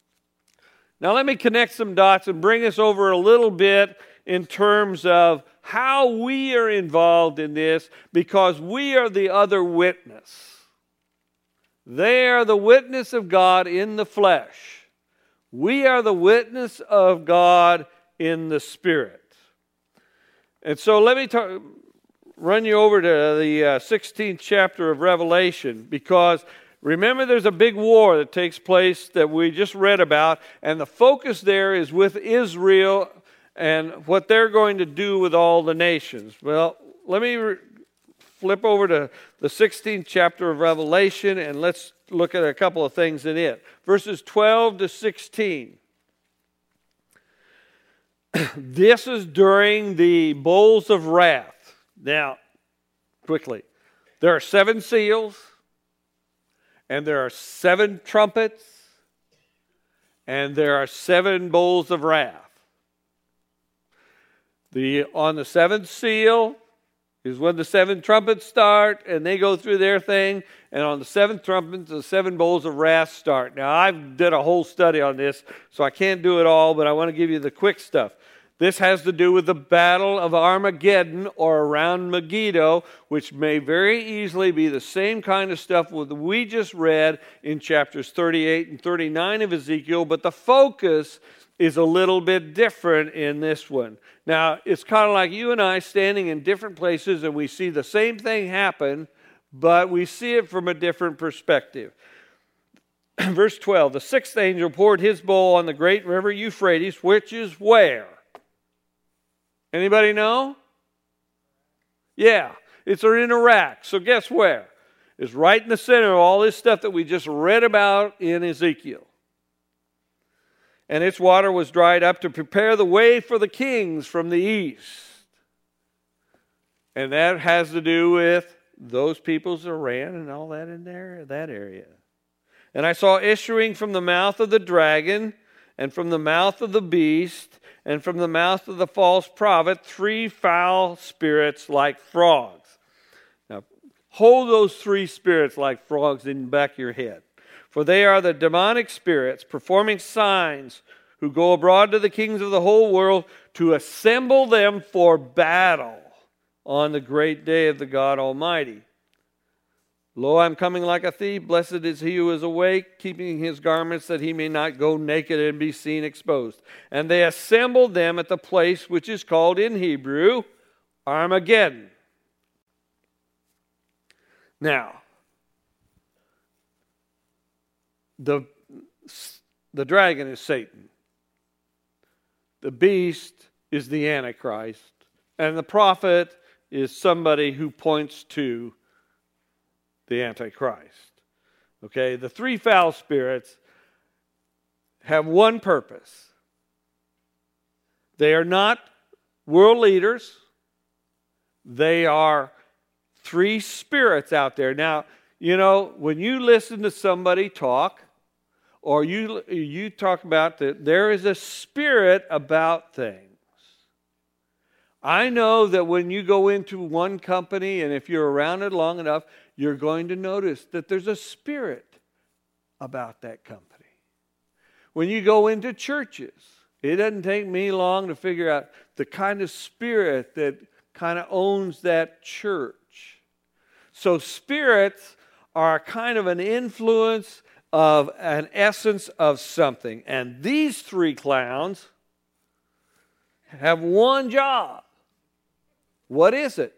S1: Now let me connect some dots and bring us over a little bit in terms of how we are involved in this, because we are the other witness. They are the witness of God in the flesh. We are the witness of God in the Spirit. And so let me talk, run you over to the uh, sixteenth chapter of Revelation, because remember there's a big war that takes place that we just read about, and the focus there is with Israel and what they're going to do with all the nations. Well, let me re- flip over to the sixteenth chapter of Revelation, and let's look at a couple of things in it. Verses twelve to sixteen. This is during the bowls of wrath. Now, quickly, there are seven seals, and there are seven trumpets, and there are seven bowls of wrath. The, on the seventh seal, is when the seven trumpets start, and they go through their thing, and on the seventh trumpet, the seven bowls of wrath start. Now, I've did a whole study on this, so I can't do it all, but I want to give you the quick stuff. This has to do with the Battle of Armageddon, or around Megiddo, which may very easily be the same kind of stuff that we just read in chapters thirty-eight and thirty-nine of Ezekiel, but the focus is a little bit different in this one. Now, it's kind of like you and I standing in different places and we see the same thing happen, but we see it from a different perspective. Verse twelve, the sixth angel poured his bowl on the great river Euphrates, which is where? Anybody know? Yeah, it's in Iraq. So guess where? It's right in the center of all this stuff that we just read about in Ezekiel. And its water was dried up to prepare the way for the kings from the east. And that has to do with those peoples, Iran and all that in there, that area. And I saw issuing from the mouth of the dragon, and from the mouth of the beast, and from the mouth of the false prophet, three foul spirits like frogs. Now, hold those three spirits like frogs in the back of your head. For they are the demonic spirits performing signs who go abroad to the kings of the whole world to assemble them for battle on the great day of the God Almighty. Lo, I am coming like a thief. Blessed is he who is awake, keeping his garments that he may not go naked and be seen exposed. And they assembled them at the place which is called in Hebrew Armageddon. Now, The, the dragon is Satan. The beast is the Antichrist. And the prophet is somebody who points to the Antichrist. Okay, the three foul spirits have one purpose. They are not world leaders. They are three spirits out there. Now, you know, when you listen to somebody talk, or you you talk about that there is a spirit about things. I know that when you go into one company, and if you're around it long enough, you're going to notice that there's a spirit about that company. When you go into churches, it doesn't take me long to figure out the kind of spirit that kind of owns that church. So spirits are kind of an influence of an essence of something. And these three clowns have one job. What is it?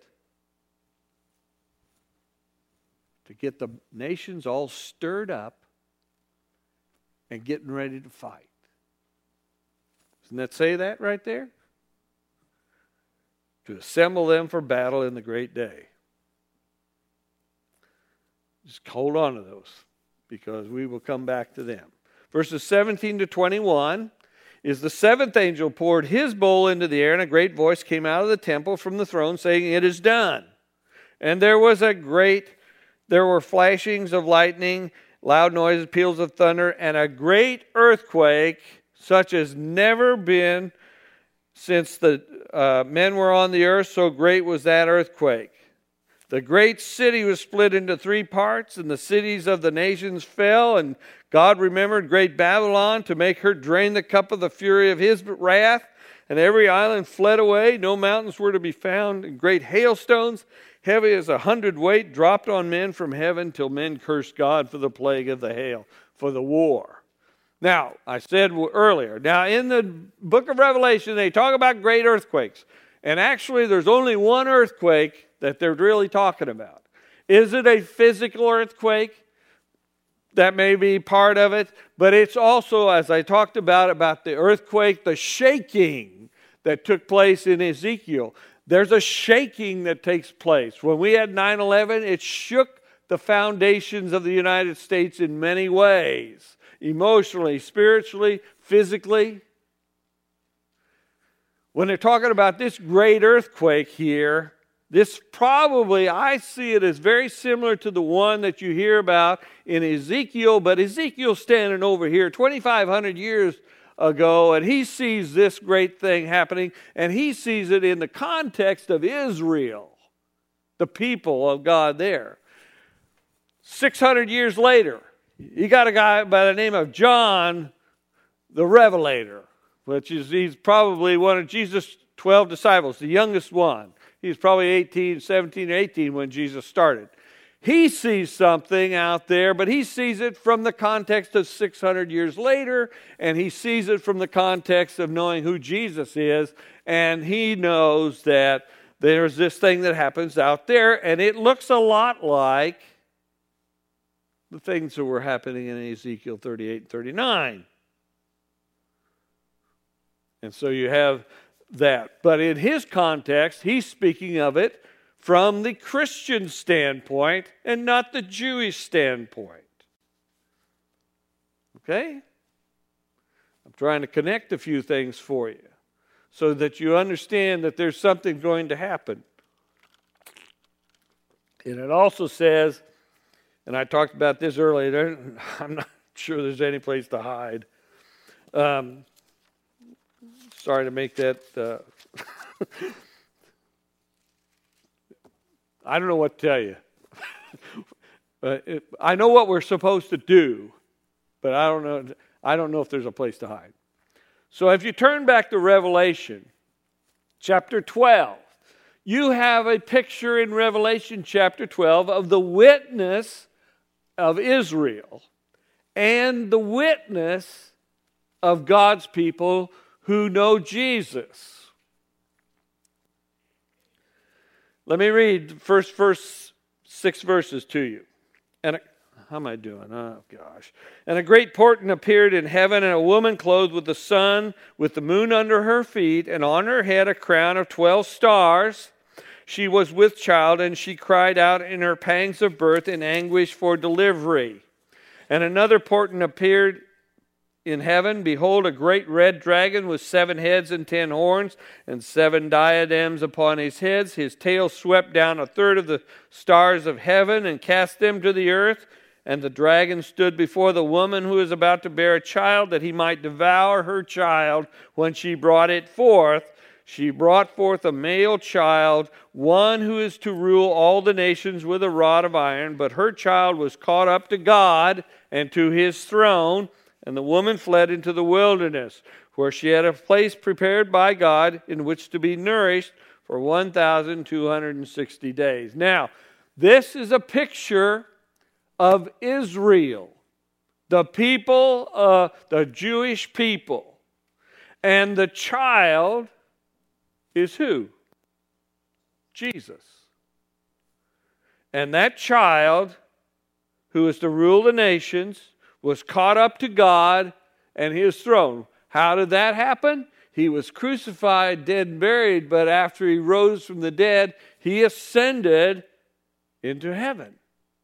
S1: To get the nations all stirred up and getting ready to fight. Doesn't that say that right there? To assemble them for battle in the great day. Just hold on to those, because we will come back to them. Verses seventeen to twenty-one is the seventh angel poured his bowl into the air, and a great voice came out of the temple from the throne saying, "It is done." And there was a great, there were flashings of lightning, loud noises, peals of thunder, and a great earthquake, such as never been since the uh, men were on the earth, so great was that earthquake. The great city was split into three parts, and the cities of the nations fell, and God remembered great Babylon to make her drain the cup of the fury of his wrath, and every island fled away. No mountains were to be found, and great hailstones, heavy as a hundredweight, dropped on men from heaven till men cursed God for the plague of the hail, for the war. Now, I said earlier, now in the book of Revelation, they talk about great earthquakes. And actually, there's only one earthquake that they're really talking about. Is it a physical earthquake? That may be part of it. But it's also, as I talked about, about the earthquake, the shaking that took place in Ezekiel. There's a shaking that takes place. When we had nine eleven, it shook the foundations of the United States in many ways. Emotionally, spiritually, physically. When they're talking about this great earthquake here, this probably, I see it as very similar to the one that you hear about in Ezekiel, but Ezekiel's standing over here twenty-five hundred years ago, and he sees this great thing happening, and he sees it in the context of Israel. the people of God there. six hundred years later, you got a guy by the name of John the Revelator, which is he's probably one of Jesus' twelve disciples, the youngest one. He's probably eighteen, seventeen, or eighteen when Jesus started. He sees something out there, but he sees it from the context of six hundred years later, and he sees it from the context of knowing who Jesus is, and he knows that there's this thing that happens out there, and it looks a lot like the things that were happening in Ezekiel thirty-eight and thirty-nine. And so you have that. But in his context, he's speaking of it from the Christian standpoint and not the Jewish standpoint. Okay? I'm trying to connect a few things for you so that you understand that there's something going to happen. And it also says, and I talked about this earlier, I'm not sure there's any place to hide. Um, sorry to make that... Uh, I don't know what to tell you. But it, I know what we're supposed to do, but I don't know. I don't know if there's a place to hide. So if you turn back to Revelation, chapter twelve, you have a picture in Revelation chapter twelve of the witness of Israel and the witness of God's people who know Jesus. Let me read the first verse, six verses to you. And a, how am I doing? Oh, gosh. And a great portent appeared in heaven, and a woman clothed with the sun, with the moon under her feet, and on her head a crown of twelve stars. She was with child, and she cried out in her pangs of birth in anguish for delivery. And another portent appeared in heaven. Behold, a great red dragon with seven heads and ten horns and seven diadems upon his heads. His tail swept down a third of the stars of heaven and cast them to the earth. And the dragon stood before the woman who was about to bear a child, that he might devour her child when she brought it forth. She brought forth a male child, one who is to rule all the nations with a rod of iron. But her child was caught up to God and to his throne. And the woman fled into the wilderness, where she had a place prepared by God in which to be nourished for one thousand two hundred sixty days. Now, this is a picture of Israel, the people, uh, the Jewish people. And the child is who? Jesus. And that child, who is to rule the nations, was caught up to God and his throne. How did that happen? He was crucified, dead, and buried, but after he rose from the dead, he ascended into heaven.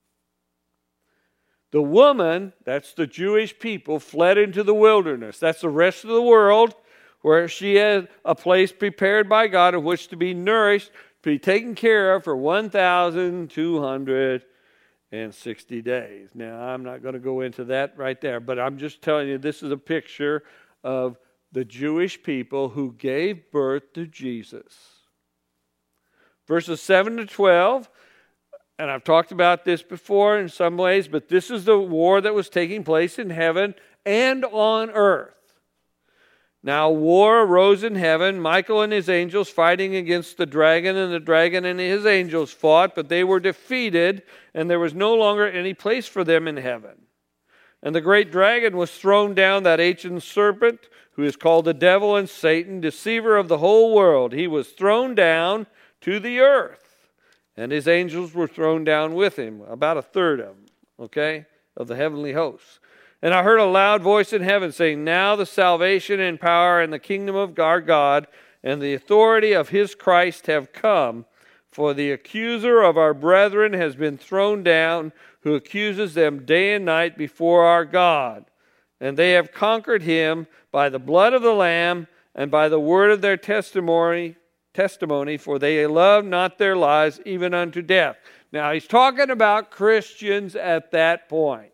S1: The woman, that's the Jewish people, fled into the wilderness. That's the rest of the world, where she had a place prepared by God in which to be nourished, to be taken care of for one thousand two hundred sixty days. Now, I'm not going to go into that right there, but I'm just telling you this is a picture of the Jewish people who gave birth to Jesus. Verses seven to twelve, and I've talked about this before in some ways, but this is the war that was taking place in heaven and on earth. Now war arose in heaven, Michael and his angels fighting against the dragon, and the dragon and his angels fought, but they were defeated, and there was no longer any place for them in heaven. And the great dragon was thrown down, that ancient serpent, who is called the devil and Satan, deceiver of the whole world. He was thrown down to the earth, and his angels were thrown down with him, about a third of them, okay, of the heavenly hosts. And I heard a loud voice in heaven saying, now the salvation and power and the kingdom of our God and the authority of his Christ have come. For the accuser of our brethren has been thrown down, who accuses them day and night before our God. And they have conquered him by the blood of the Lamb and by the word of their testimony, testimony, for they love not their lives even unto death. Now he's talking about Christians at that point.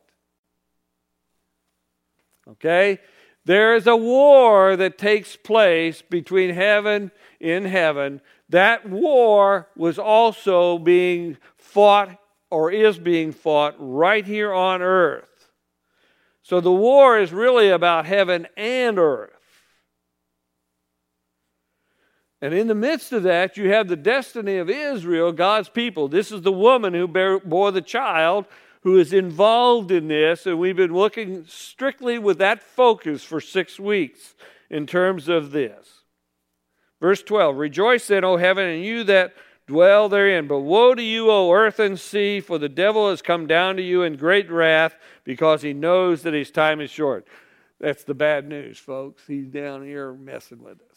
S1: Okay? There is a war that takes place between heaven in heaven that war was also being fought, or is being fought, right here on earth. So the war is really about heaven and earth. And in the midst of that, you have the destiny of Israel, God's people. This is the woman who bear, bore the child who is involved in this, and we've been looking strictly with that focus for six weeks in terms of this. Verse twelve, rejoice then, O heaven, and you that dwell therein. But woe to you, O earth and sea, for the devil has come down to you in great wrath, because he knows that his time is short. That's the bad news, folks. He's down here messing with us.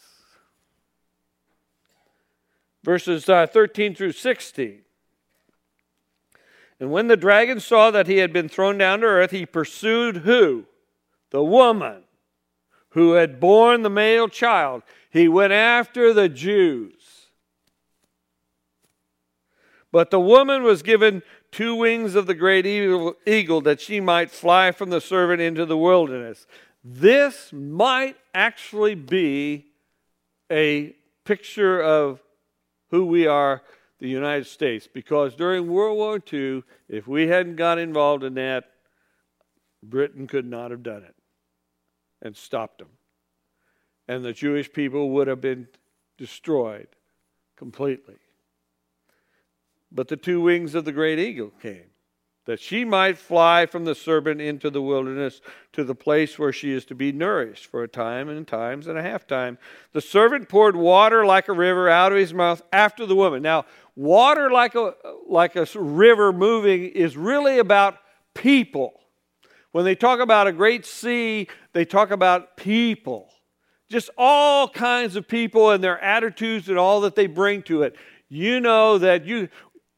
S1: Verses uh, thirteen through sixteen. And when the dragon saw that he had been thrown down to earth, he pursued who? The woman who had borne the male child. He went after the Jews. But the woman was given two wings of the great eagle, that she might fly from the serpent into the wilderness. This might actually be a picture of who we are, the United States. Because during World War Two, if we hadn't got involved in that, Britain could not have done it and stopped them. And the Jewish people would have been destroyed completely. But the two wings of the great eagle came, that she might fly from the serpent into the wilderness to the place where she is to be nourished for a time and times and a half time. The serpent poured water like a river out of his mouth after the woman. Now, water like a, like a river moving is really about people. When they talk about a great sea, they talk about people. Just all kinds of people and their attitudes and all that they bring to it. You know that you...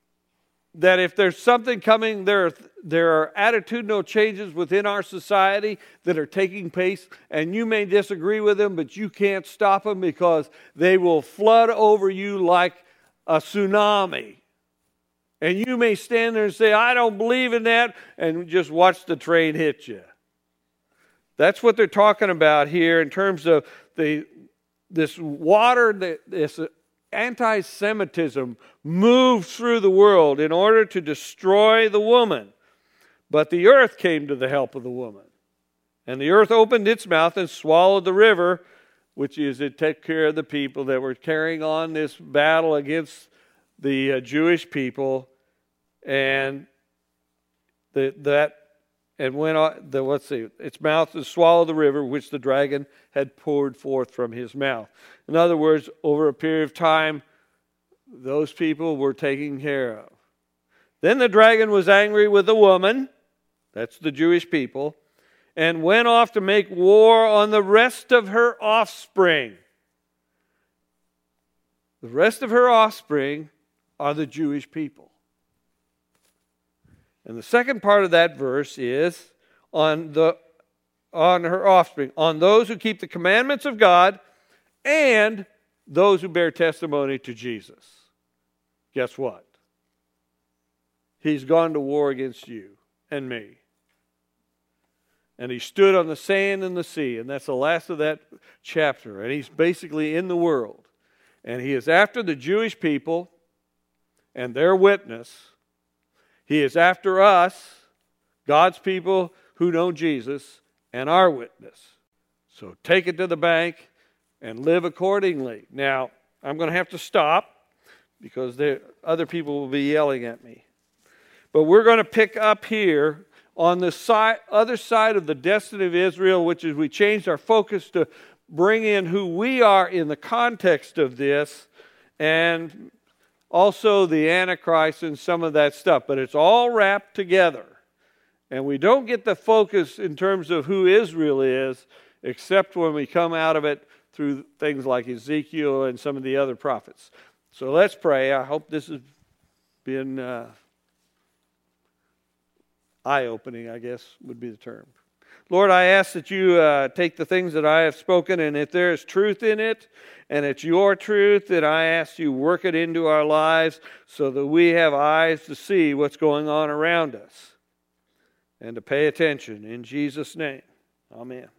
S1: that if there's something coming, there, there are attitudinal changes within our society that are taking place, and you may disagree with them, but you can't stop them because they will flood over you like a tsunami. And you may stand there and say, I don't believe in that, and just watch the train hit you. That's what they're talking about here in terms of the this water, this anti-Semitism moved through the world in order to destroy the woman. But the earth came to the help of the woman. And the earth opened its mouth and swallowed the river, which is it took care of the people that were carrying on this battle against the uh, Jewish people. And the, that and went on, the, let's see, its mouth to swallow the river which the dragon had poured forth from his mouth. In other words, over a period of time, those people were taken care of. Then the dragon was angry with the woman, that's the Jewish people, and went off to make war on the rest of her offspring. The rest of her offspring are the Jewish people. And the second part of that verse is on the on her offspring, on those who keep the commandments of God and those who bear testimony to Jesus. Guess what? He's gone to war against you and me. And he stood on the sand and the sea, and that's the last of that chapter. And he's basically in the world. And he is after the Jewish people and their witness. He is after us, God's people who know Jesus, and our witness. So take it to the bank and live accordingly. Now, I'm going to have to stop because there, other people will be yelling at me. But we're going to pick up here on the side, other side of the destiny of Israel, which is we changed our focus to bring in who we are in the context of this, and also the Antichrist and some of that stuff. But it's all wrapped together. And we don't get the focus in terms of who Israel is, except when we come out of it through things like Ezekiel and some of the other prophets. So let's pray. I hope this has been uh, eye-opening, I guess would be the term. Lord, I ask that you uh, take the things that I have spoken, and if there is truth in it, and it's your truth, that I ask you work it into our lives so that we have eyes to see what's going on around us and to pay attention. In Jesus' name, amen.